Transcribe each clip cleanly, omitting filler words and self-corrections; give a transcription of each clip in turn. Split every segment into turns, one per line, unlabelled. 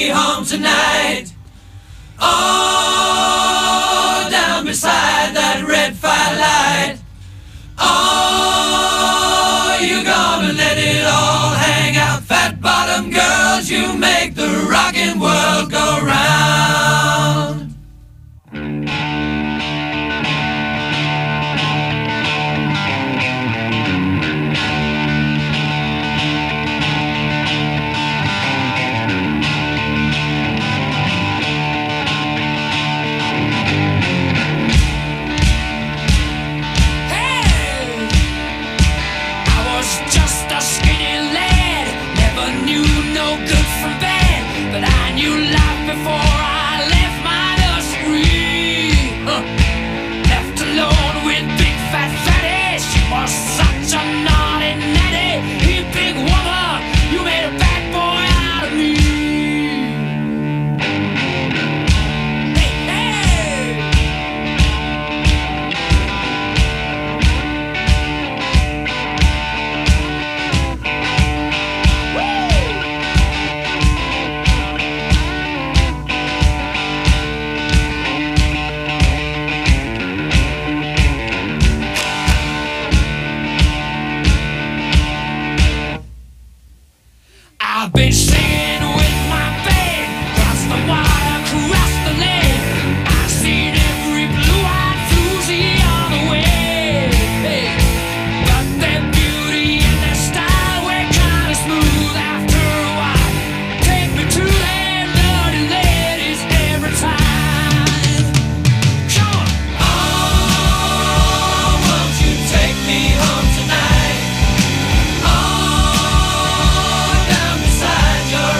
me home tonight. Oh, down beside that red firelight. Oh, you gonna let it all hang out. Fat bottom girls, you make the rockin' world go round. I've been singing with my band, across the water, across the lake. I've seen every blue-eyed floozy on the way. But their beauty and their style were kinda smooth after a while. Take me to them dirty ladies every time. Come on! Oh, won't you take me home tonight? Oh, down beside your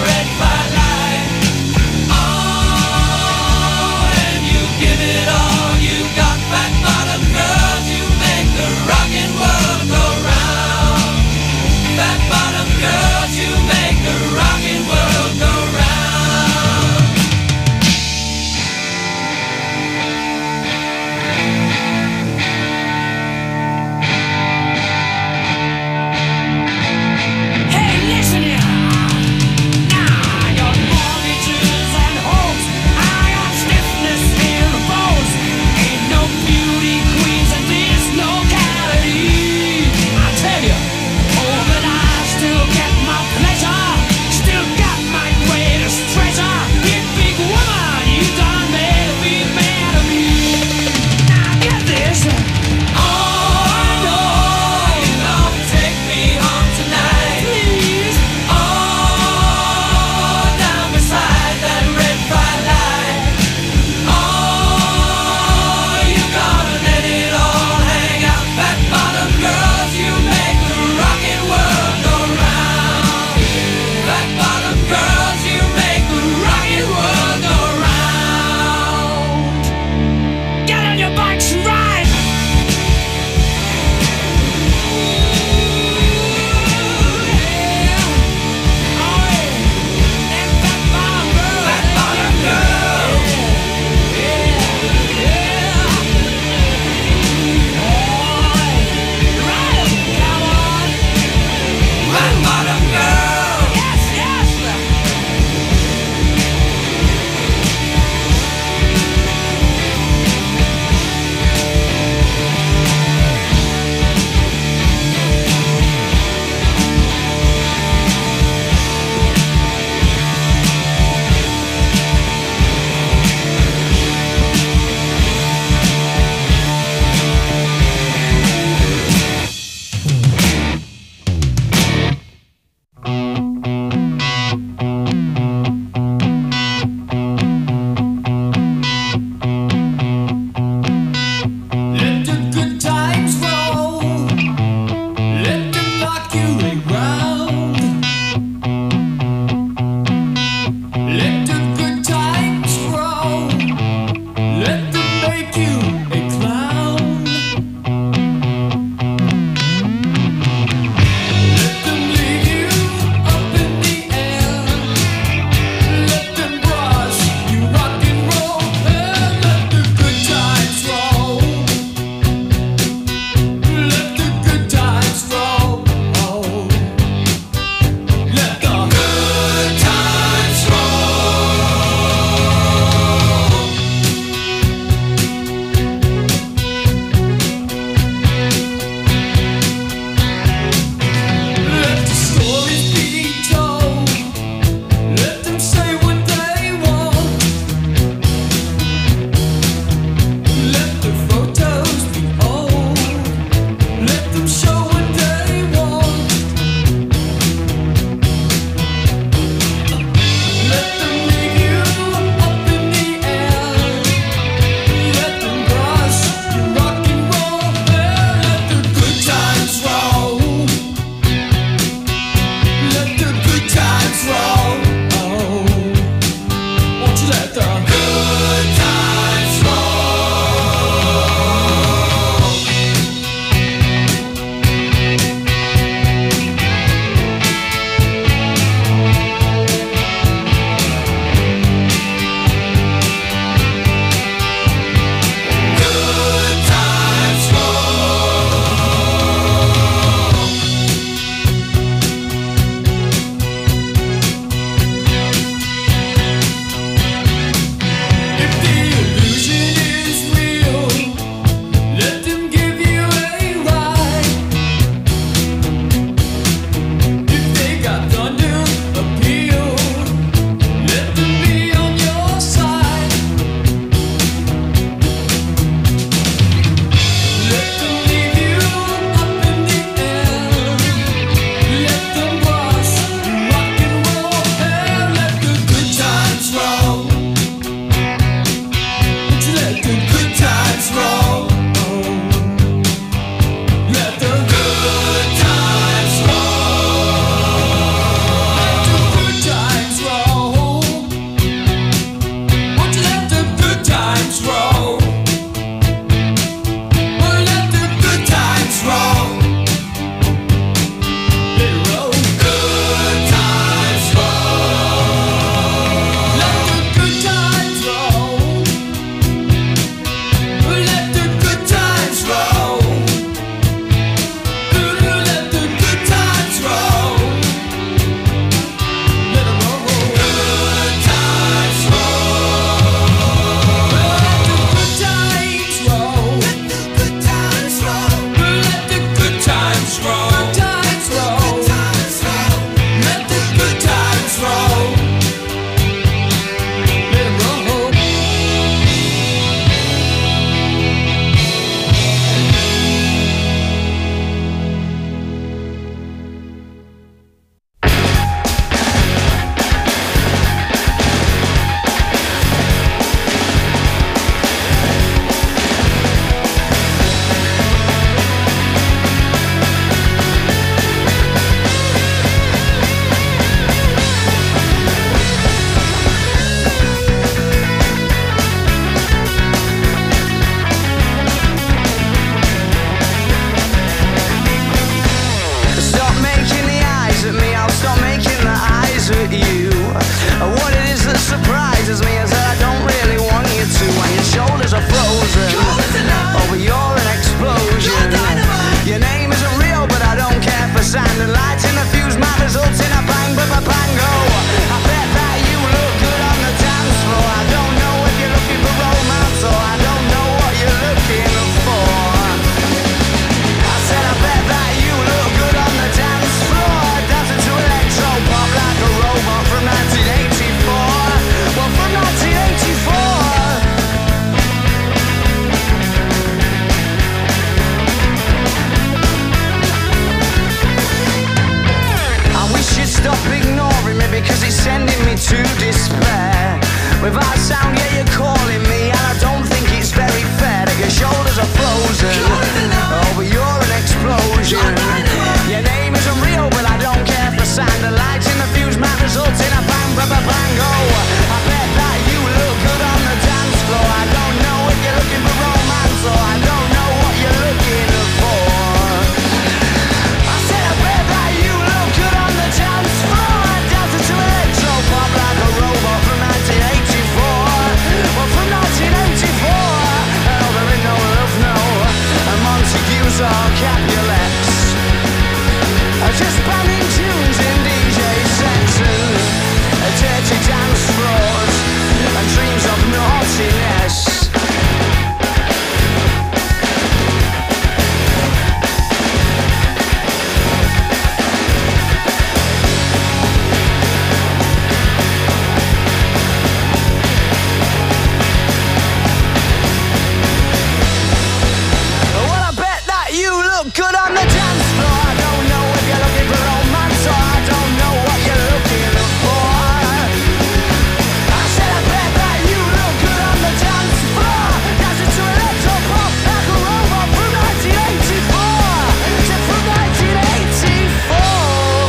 Without sound, yeah, you're calling me, and I don't think it's very fair that your shoulders are frozen. Oh, but you're an explosion. Your name isn't real, but I don't care for sound. The lights in the fuse might result in a bang, bang, bang, bang. Oh, I bet that you look good on the dance floor. I don't know if you're looking for romance, or I don't know what you're looking for. I said I bet that you look good on the dance floor. Dancing to electro pop like a robot from 1984. Well, from 1984, oh, there ain't no love, no. And Montagues or Capulets, just banning tunes in DJ sets and dirty dance floors and dreams of naughtiness. Well, I bet that you look good on the dance floor. I don't know if you're looking for romance, or I don't know what you're looking for. I said I bet that you look good on the dance floor. Dancing to electro pop like a robot from 1984. Said from 1984.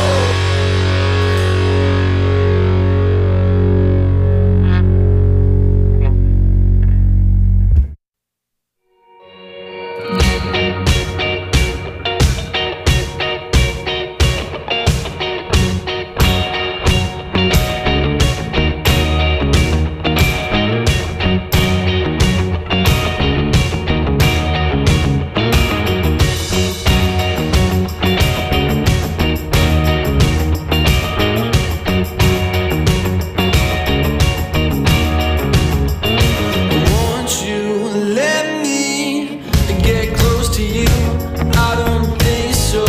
Won't you let me get close to you? I don't think so,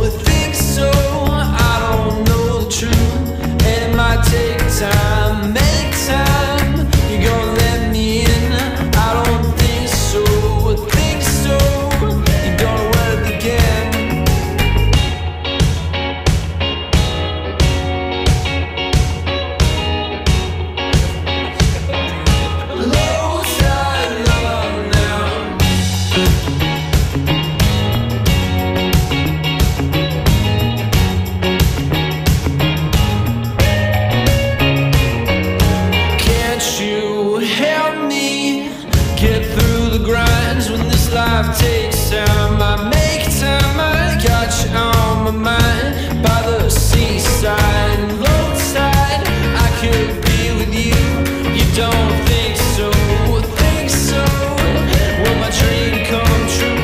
I don't know the truth, and it might take time, make time. You gonna let me in? I don't think so, you gonna work again. Low side love now. Can't you help me get through the grinds when this life takes time? I make time, I got you on my mind. By the seaside, roadside, I could be with you. You don't think so, will my dream come true?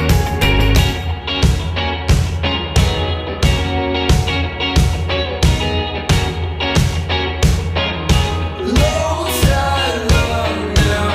Low side love now.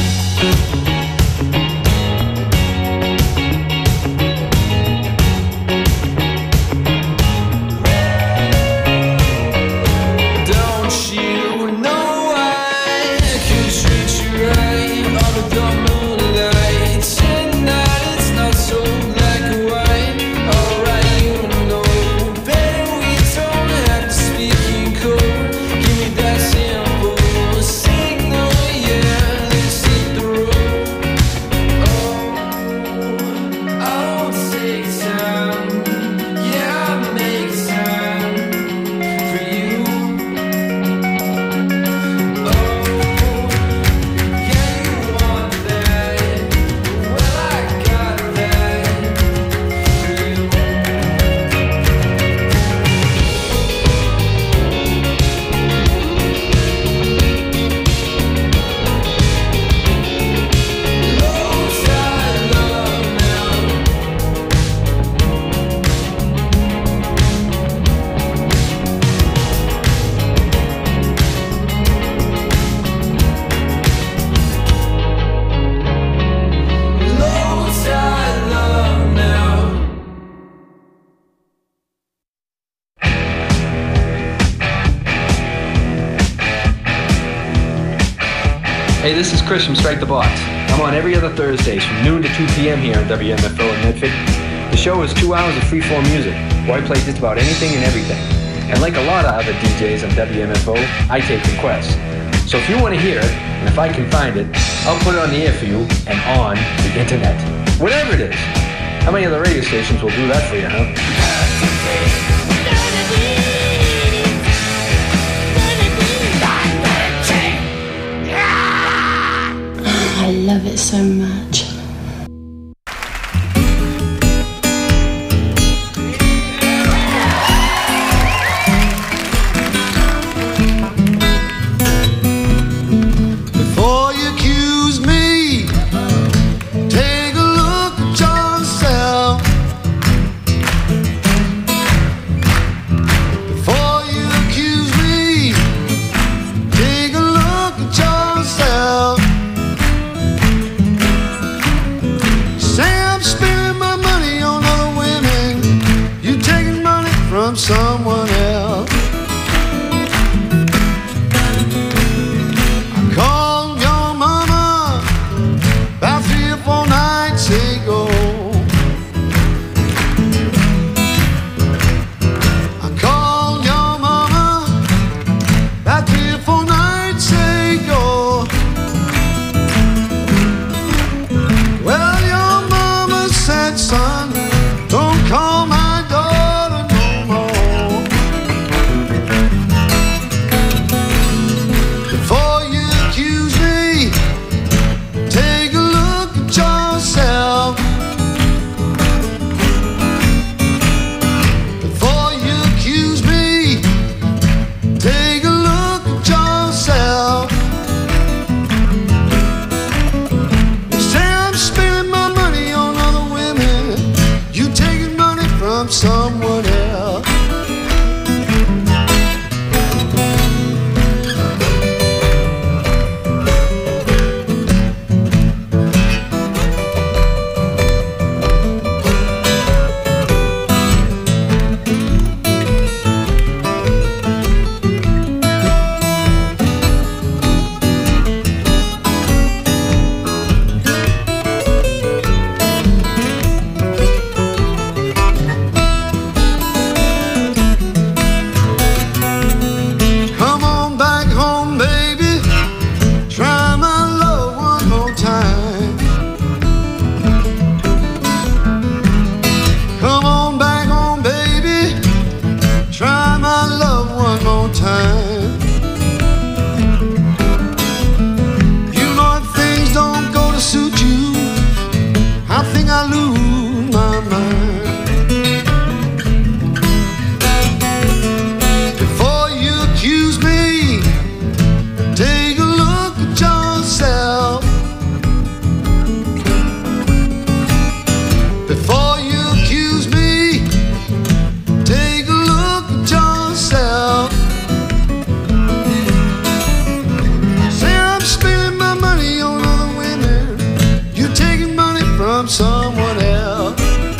Hey, this is Chris from Strike the Box. I'm on every other Thursdays from noon to 2 p.m. here on WMFO in Medford. The show is 2 hours of free-form music, where I play just about anything and everything. And like a lot of other DJs on WMFO, I take requests. So if you want to hear it, and if I can find it, I'll put it on the air for you and on the internet. Whatever it is. How many other radio stations will do that for you, huh?
I love it so much.
Before you accuse me, take a look at yourself. Before you accuse me, take a look at yourself. Say I'm spending my money on other women, you taking money from someone else. I called your mama about 3 or 4 nights ago. I called your mama about 3 or 4 nights ago. Well, your mama said, son, don't call my daughter no more. Before you accuse me, take a look at yourself. Before you accuse me, take a look at yourself. You say I'm spending my money on other women, you taking money from someone else. Come on back home, baby. Try my love one more time. Come on back home, baby. Try my love one more time. You know if things don't go to suit you, I think I lose my mind. Before you accuse me, take a look at yourself. Before you accuse me, take a look at yourself. Say I'm spending my money on other women, you taking money from someone else.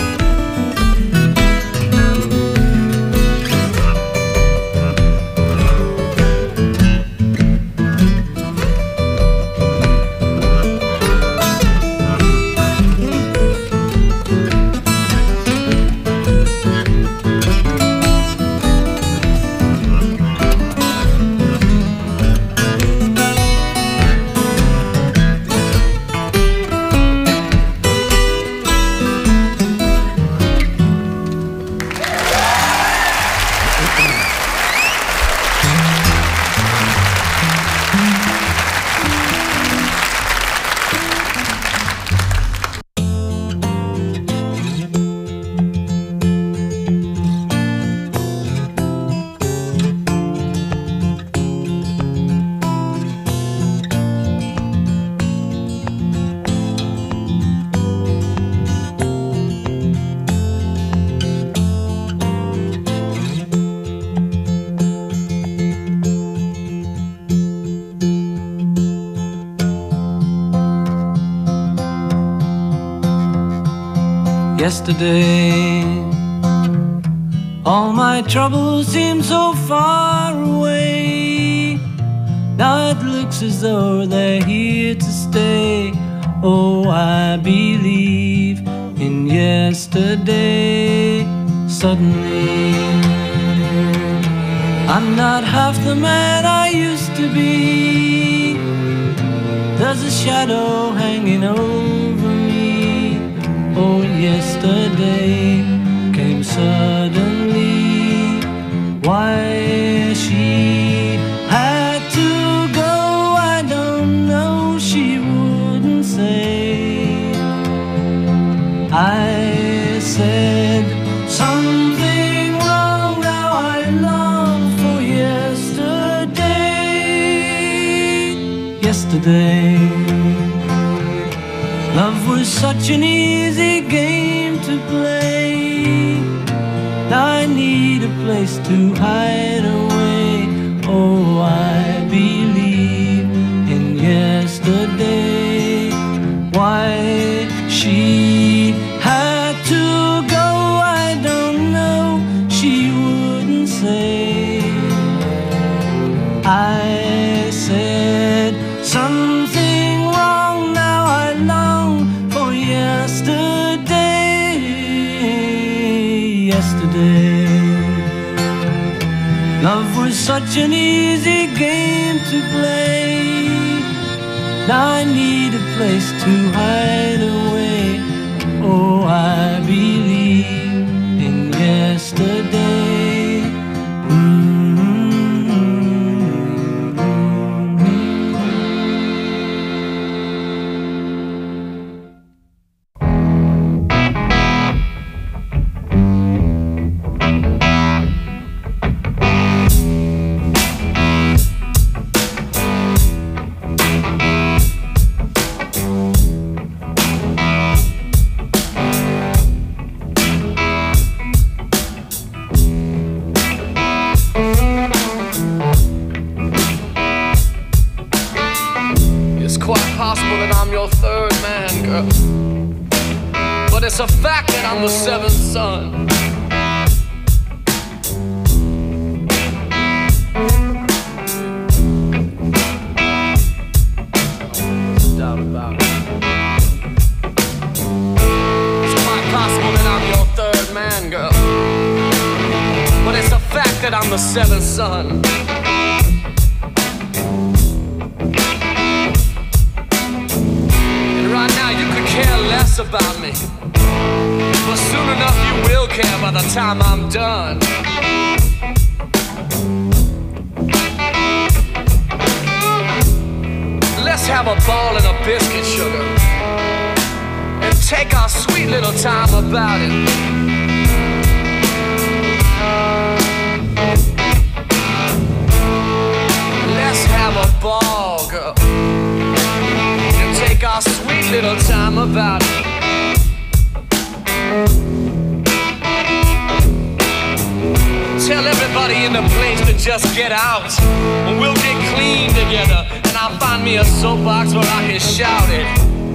Yesterday, all my troubles seem so far away. Now it looks as though they're here to stay. Oh, I believe in yesterday. Suddenly, I'm not half the man I used to be. There's a shadow hanging over me. Oh, yesterday came suddenly. Why she had to go, I don't know, she wouldn't say. I said something wrong, now I long for yesterday. Yesterday, love was such an easy game to play. Now I need a place to hide away. Oh, I believe in yesterday. Why she had to go, I don't know, she wouldn't say. I said something wrong, now I long for yesterday. Yesterday, love was such an easy game to play. Now I need a place to hide away. Oh, I believe in yesterday.
It's a fact that I'm the seventh son. No doubt about it. It's quite possible that I'm your third man, girl. But it's a fact that I'm the seventh son. And right now you could care less about me. But soon enough you will care by the time I'm done. Let's have a ball and a biscuit, sugar, and take our sweet little time about it. Let's have a ball, girl, and take our sweet little time about it. Tell everybody in the place to just get out, and we'll get clean together, and I'll find me a soapbox where I can shout it.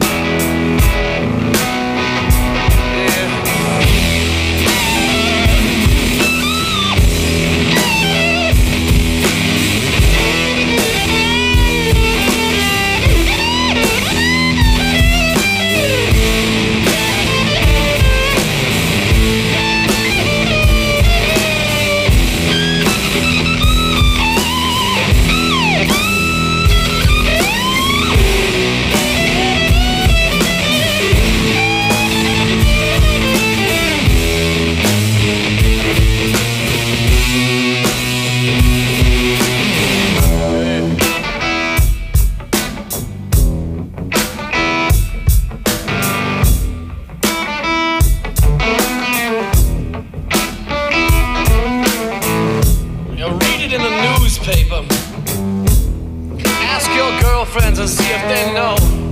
Ask your girlfriends and see if they know.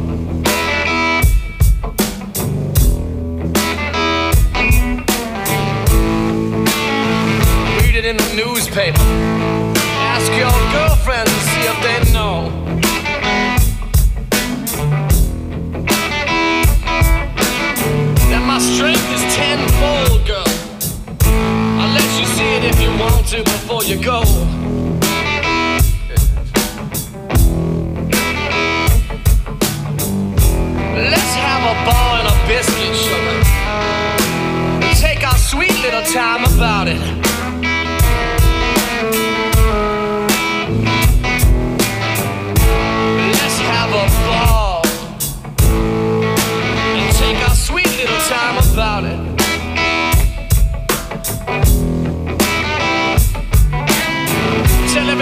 Read it in the newspaper. Ask your girlfriends and see if they know. That my strength is tenfold, girl. I'll let you see it if you want to before you go. Let's have a ball and a biscuit, sugar. Take our sweet little time about it.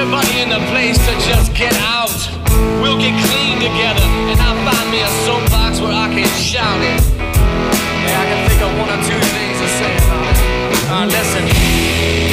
everybody in the place to just get out. We'll get clean together, and I'll find me a soapbox where I can shout it. Yeah, I can think of one or two things to say about it. Listen.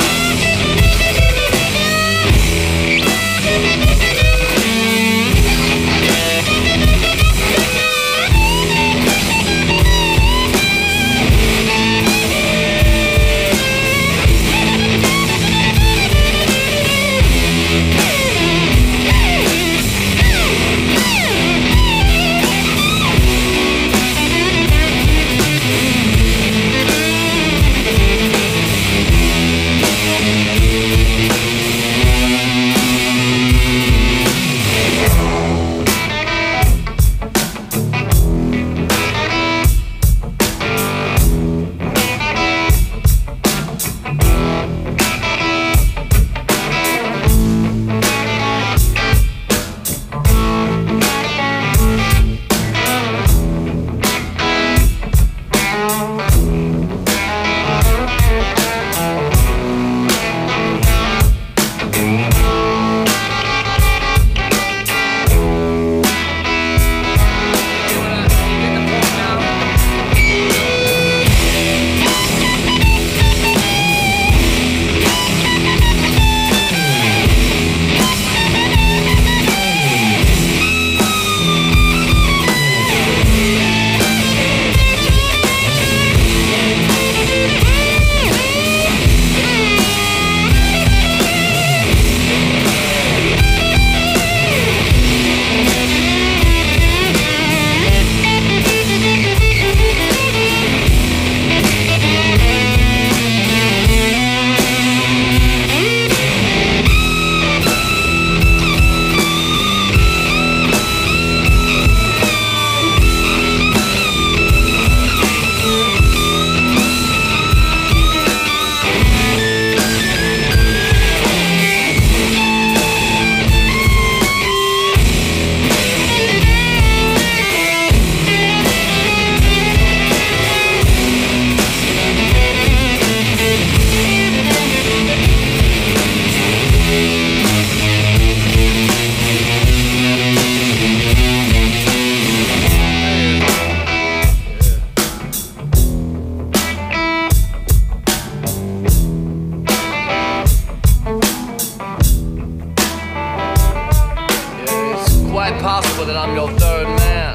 Possible that I'm your third man,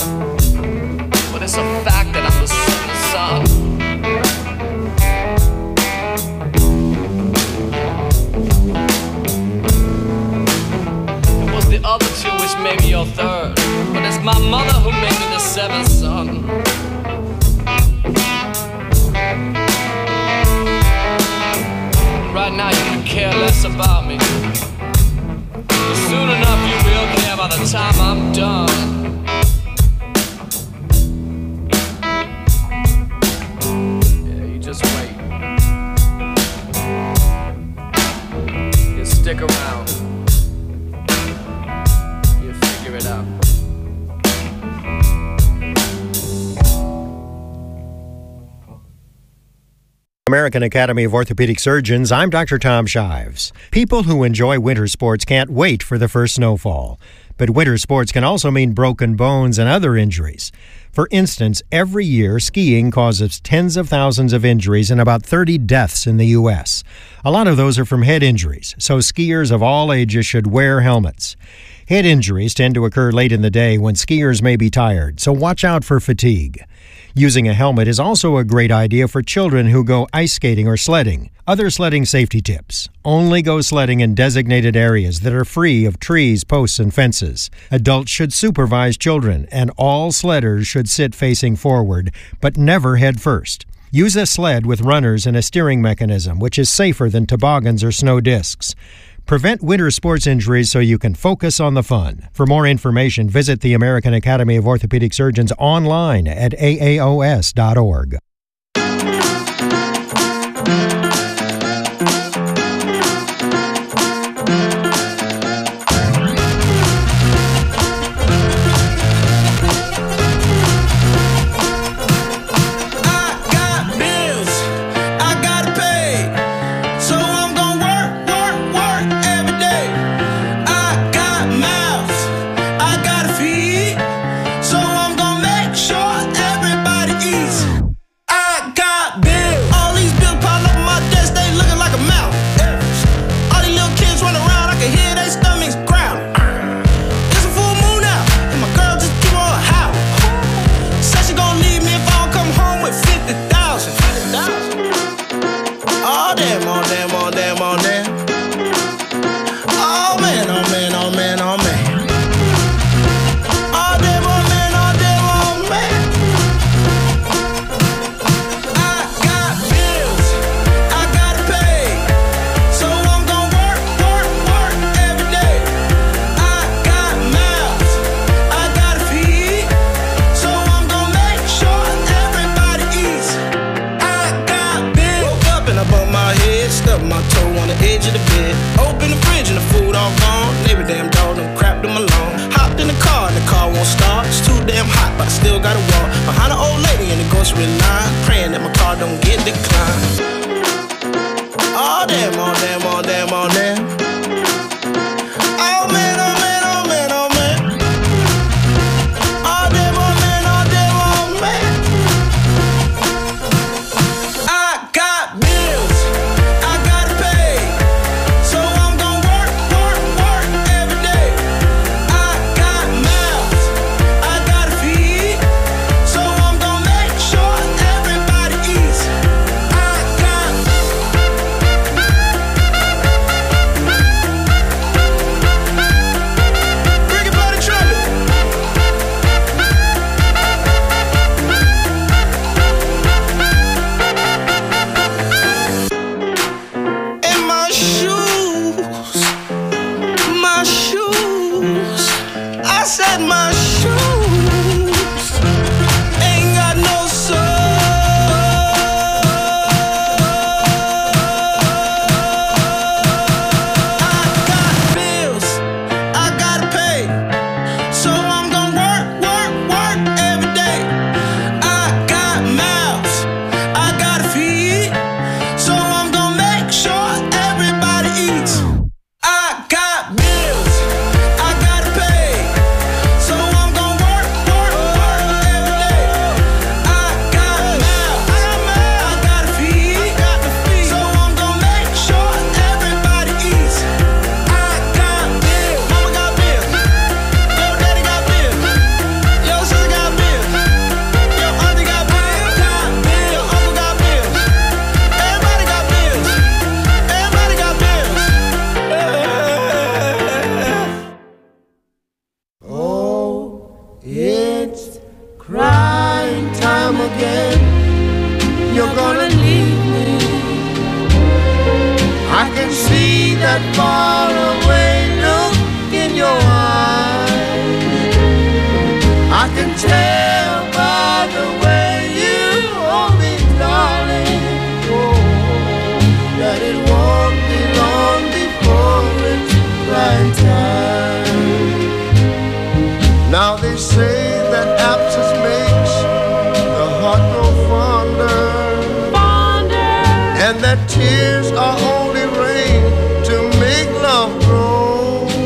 but it's a fact that I'm the seventh son. It was the other two which made me your third, but it's my mother who made me the seventh son. Right now you can care less about me. Soon enough you will care by the time I'm done. Yeah, you just wait. You stick around. You figure it out.
American Academy of Orthopedic Surgeons, I'm Dr. Tom Shives. People who enjoy winter sports can't wait for the first snowfall. But winter sports can also mean broken bones and other injuries. For instance, every year, skiing causes tens of thousands of injuries and about 30 deaths in the U.S. A lot of those are from head injuries, so skiers of all ages should wear helmets. Head injuries tend to occur late in the day when skiers may be tired, so watch out for fatigue. Using a helmet is also a great idea for children who go ice skating or sledding. Other sledding safety tips: only go sledding in designated areas that are free of trees, posts, and fences. Adults should supervise children, and all sledders should sit facing forward, but never head first. Use a sled with runners and a steering mechanism, which is safer than toboggans or snow discs. Prevent winter sports injuries so you can focus on the fun. For more information, visit the American Academy of Orthopedic Surgeons online at aaos.org.
I gotta pay, so I'm gonna work every day. must rely, praying that my car don't get declined. Oh damn, oh damn, oh damn, oh damn. Oh man, oh man, oh man, oh man. Oh damn, oh man, oh damn, oh man. I got bills, I gotta pay, so I'm gon' work, work, work every day. I got mouths, I gotta feed, so I'm gon' make sure everybody eats. I got bring it by the trumpet. In my shoes, my shoes. I said my shoes ain't got no soul. I got bills, I gotta pay, so I'm gon' work, work, work every day. I got mouths, I gotta feed, so I'm gon' make sure everybody eats. I got bills, I gotta pay, so I'm gon' work, work, work every day. I got mouths, I gotta feed, so I'm gon' make sure everybody eats. I got bills, mama got bills, yo daddy got bills, yo sister got bills, yo auntie got bills, yo uncle got bills, everybody got bills, everybody got bills.
Oh, it's crying time again. You're gonna leave me. I can see that far away look in your eyes. I can tell by the way you hold me, darling, oh, that it won't be long before it's crying time. Now they say that absence makes the heart grow fonder, and that tears are only rain to make love grow.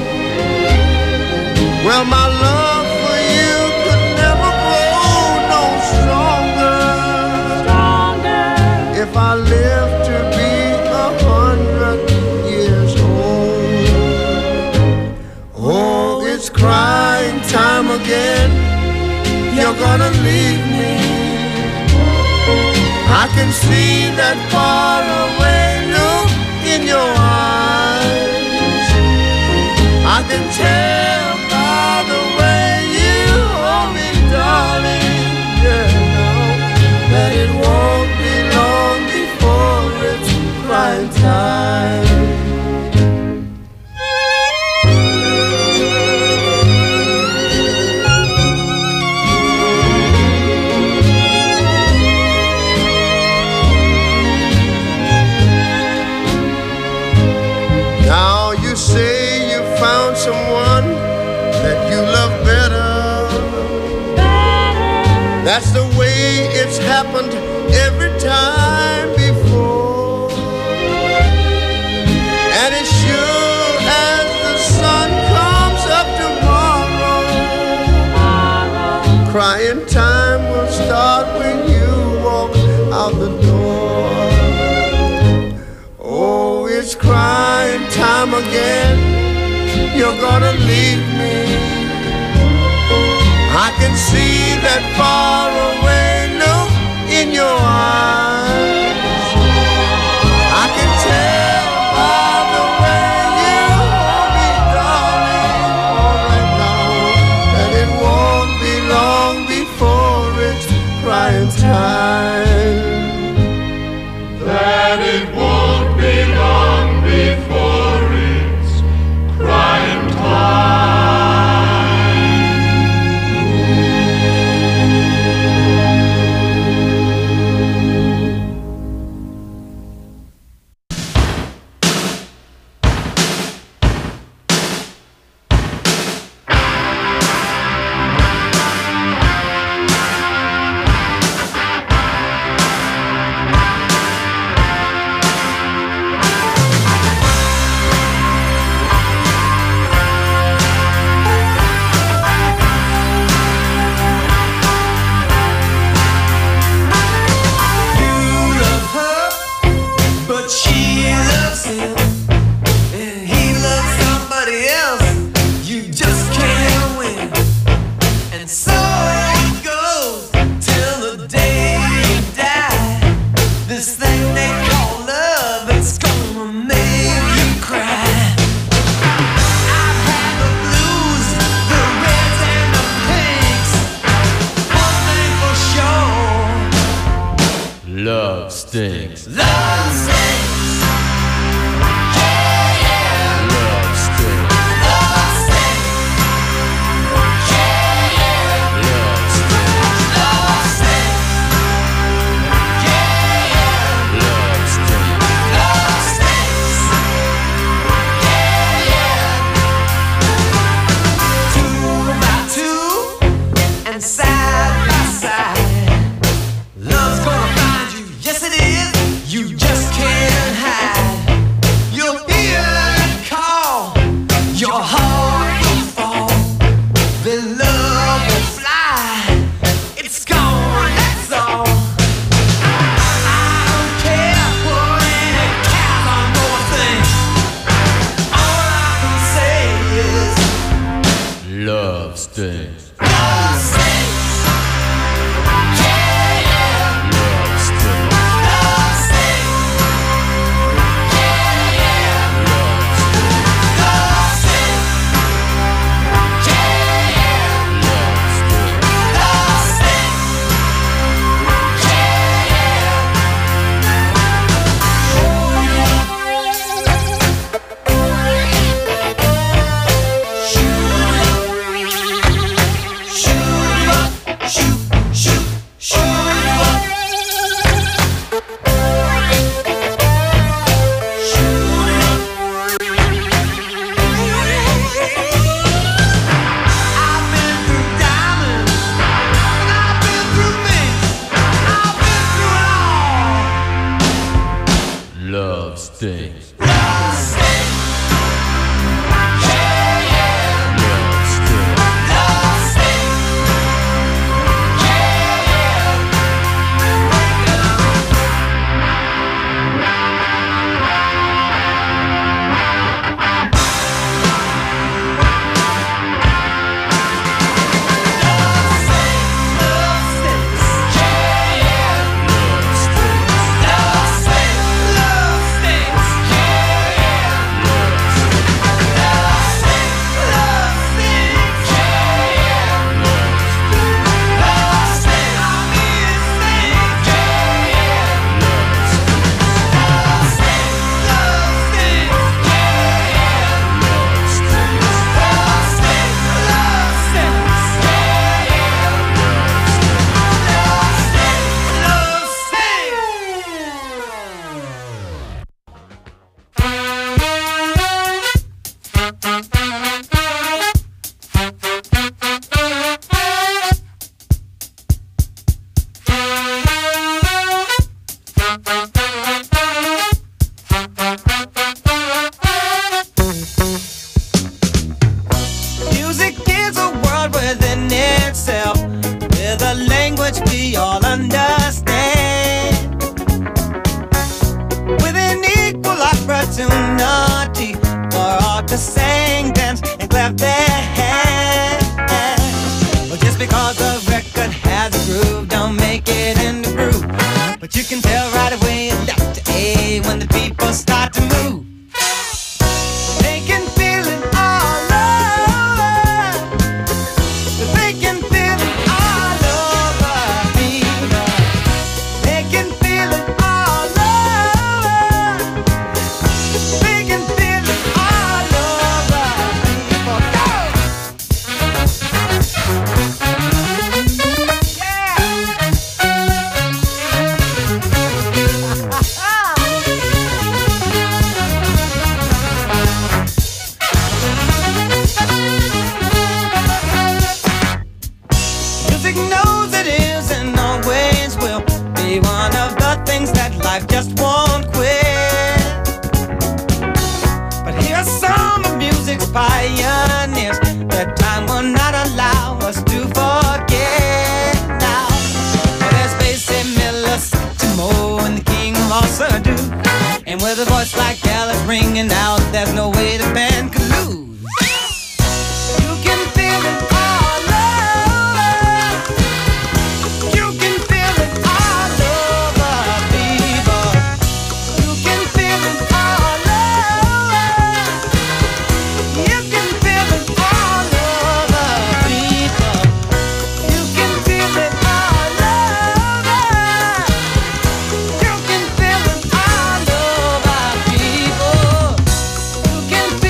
Well, my love for you could never grow no stronger if I live to be 100 years old. Oh, it's crying time again. You're gonna leave me. I can see that far away look in your eyes. I can tell by the way you hold me, darling, yeah, that it won't be long before it's crying time. Now you say you found someone that you love better. That's the way it's happened every time before. And as sure as the sun comes up tomorrow, crying time will start when you walk out the door. Oh, it's crying time again. You're gonna leave me. I can see that far away look in your eyes. I can tell by the way you hold me, darling, all right now, that it won't be long before it's crying time.
That it won't be long before it's crying time. 'Cause
Love stings. Love stings.
Music is a world within itself, with a language we all understand, with an equal opportunity for all to sing, dance, and clap their hands. Well, just because a record has a groove, don't make it in the groove. But you can tell right away left to A when the people start to move. They can feel it all over. They can feel it all over me. They can feel it all over. They can feel it all over people. Go! Music knows it is and always will be one of the things that life just won't quit. But here's some of music's pioneers that time will not allow us to forget now. Well, there's Basie Miller, Satchmo, and the King of Osadu. And with a voice like Alice ringing out, there's no way the band could lose. You can feel it all over. You can feel it all over, people. You can feel it all over. You can feel it all over, people. You can feel it all over. You can feel it all over, people. You can feel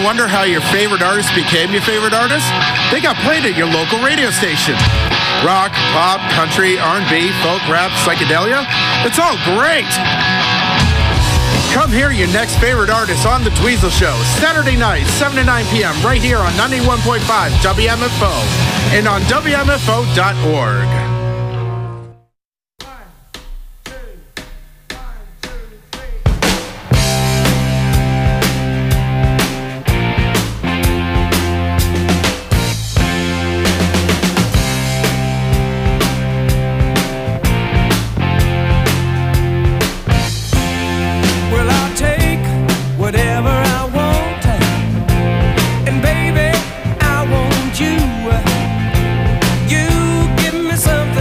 wonder how your favorite artist became your favorite artist? They got played at your local radio station. Rock, pop, country, R&B, folk, rap, psychedelia. It's all great. Come hear your next favorite artist on The Dweezil Show, Saturday night, 7 to 9 p.m. right here on 91.5 WMFO and on WMFO.org.
Something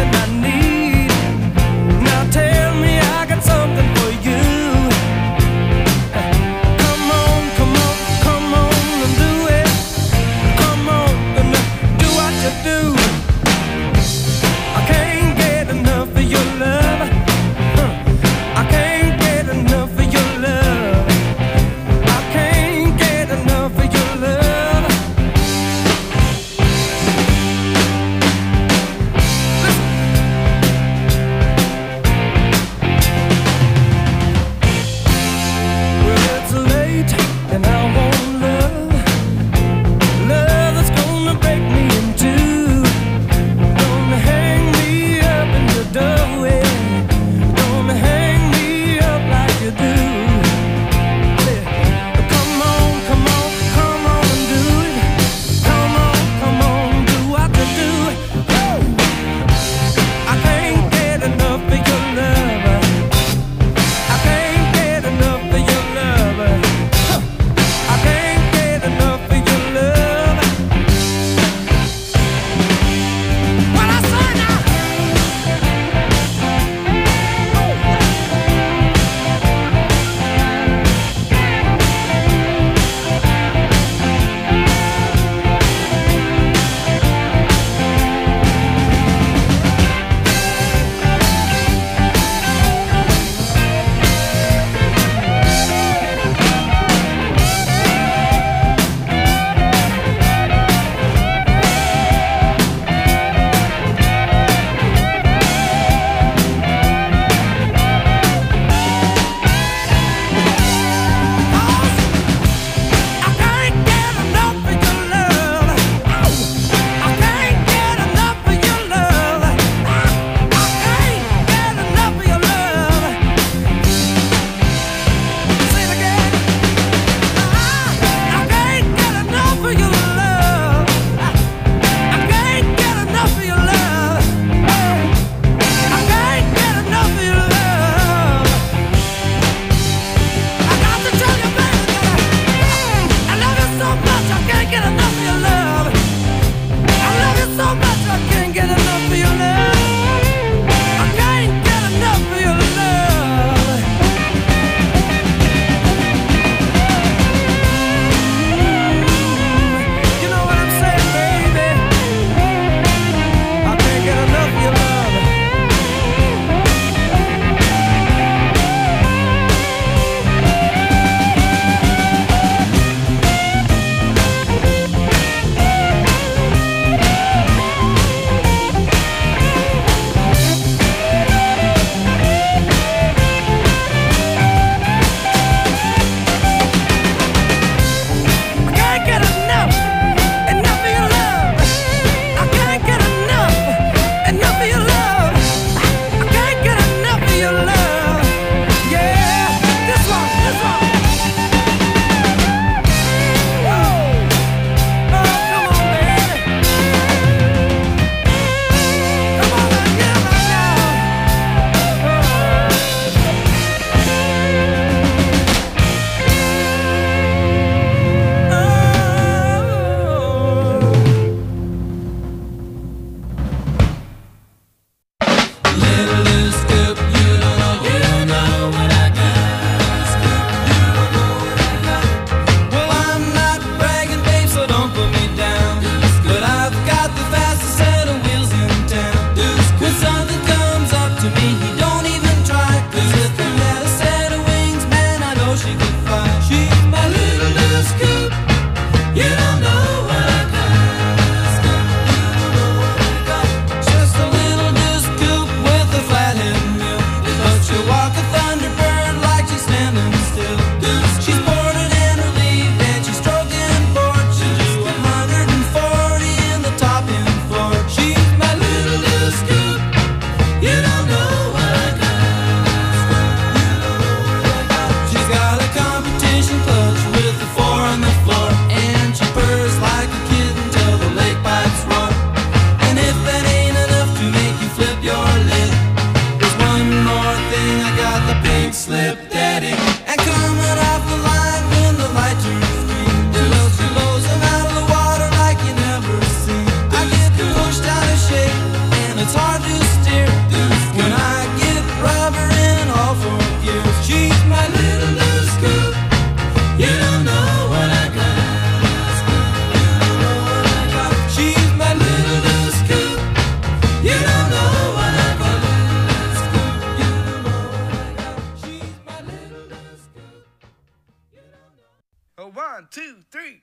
got the pink slip daddy. And coming off the line when the light turns green, she blows them out of the water like you never seen. I get pushed out of shape and it's hard to steer when I get rubber in all four gears. She's my little loose scoop. You don't know what I got. You don't know what I got. She's my little loose scoop. You don't know what I got. You don't know what I got. She's my little loose scoop. You don't know.
Oh, 1, 2, 3.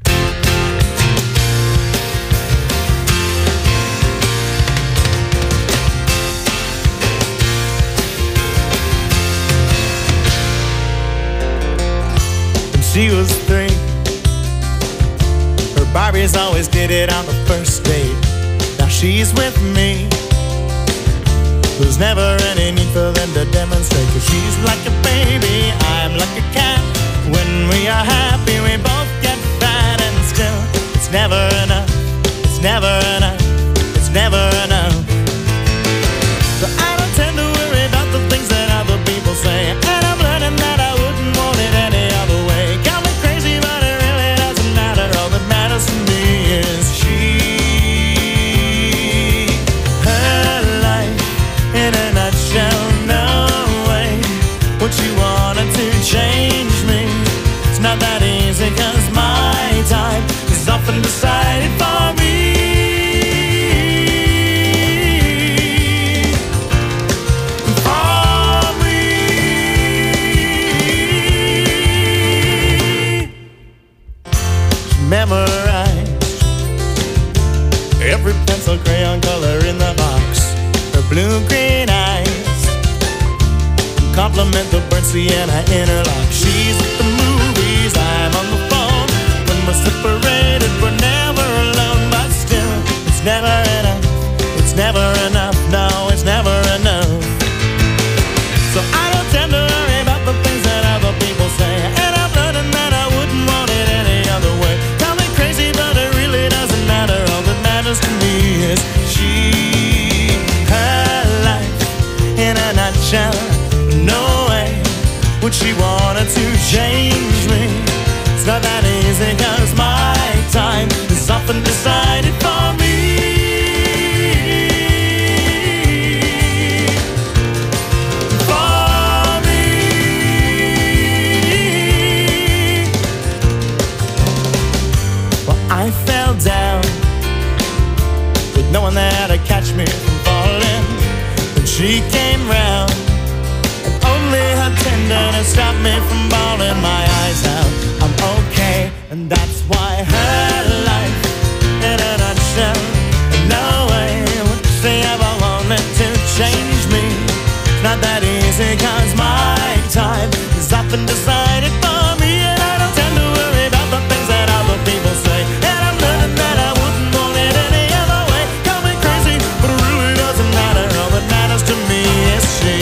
She was 3. Her Barbies always did it on the first date. Now she's with me. There's never any need for them to demonstrate, 'cause she's like a baby, I'm like a cat. When we are happy we both get fat, and still it's never enough. It's never enough. It's never enough. So I don't tend to worry about the things that other people say, and I'm learning that I wouldn't want it any other way. Got me crazy, but it really doesn't matter. All that matters to me is she. Her life in a nutshell, no way would she wanted to change me. It's not that easy, 'cause my time is often decided for me. Memorized every pencil crayon color in the box. Her blue-green eyes complement the burnt sienna interlock. She's at the movies, I'm on the phone. When we're separated, we're never alone. But still, it's never enough. It's never enough. No, it's never enough. So I don't tend to worry about the things that other people say, and I'm learning that I wouldn't want it any other way. But it really doesn't matter. All that matters to me is she. Her life in a nutshell, no way would she wanted to change me. It's not that easy, 'cause my time is often decided for me. I fell down with no one there to catch me from falling. When she came round, and only her tenderness stopped me from bawling my eyes out. I'm okay, and that's why her life in a nutshell, no way would she ever wanted to change me. It's not that easy, 'cause my time is often decided for me, and I don't tend to worry about the things that other people say. That I wouldn't want it any other way. Got me crazy, but it really doesn't matter. All that matters to me is she.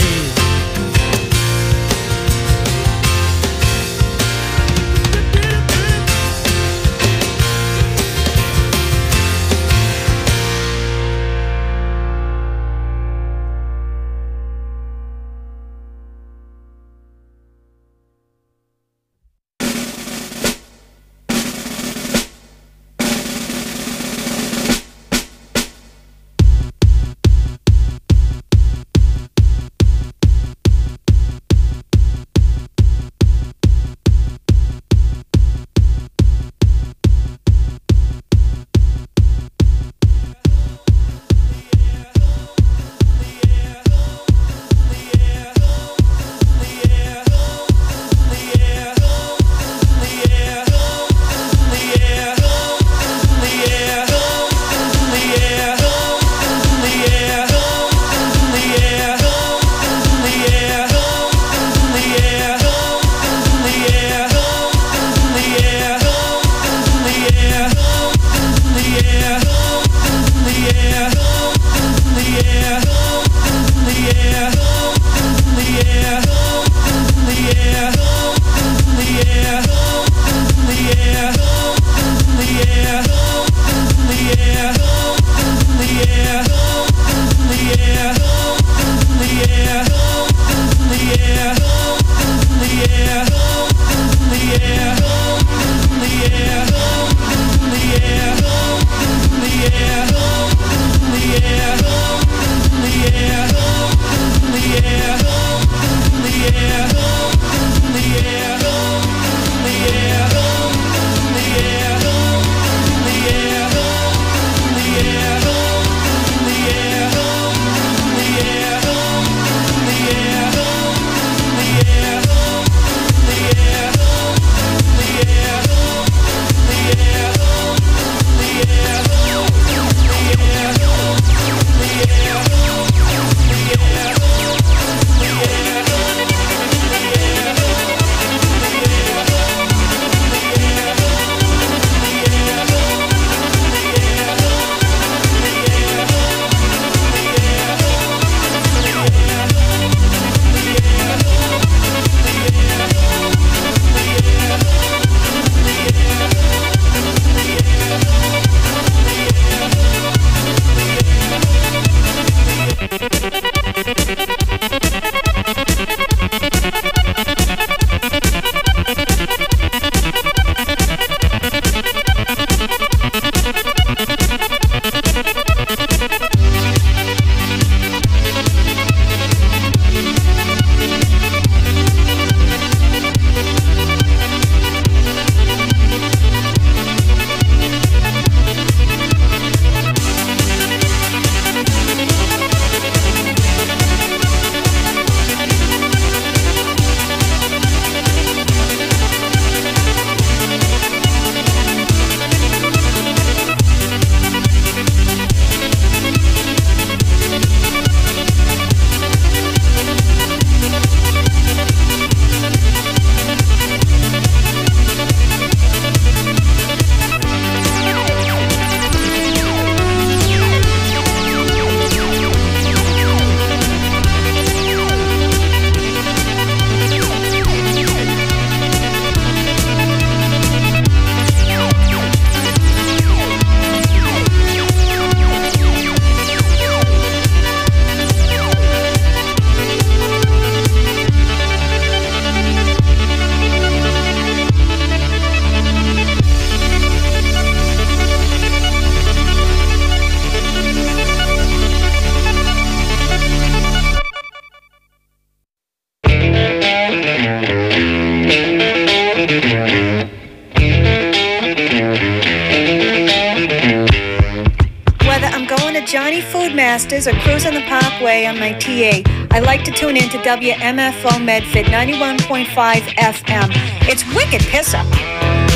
siestas or cruising the parkway on my TA, I like to tune in to WMFO Medford 91.5 FM. It's wicked piss up.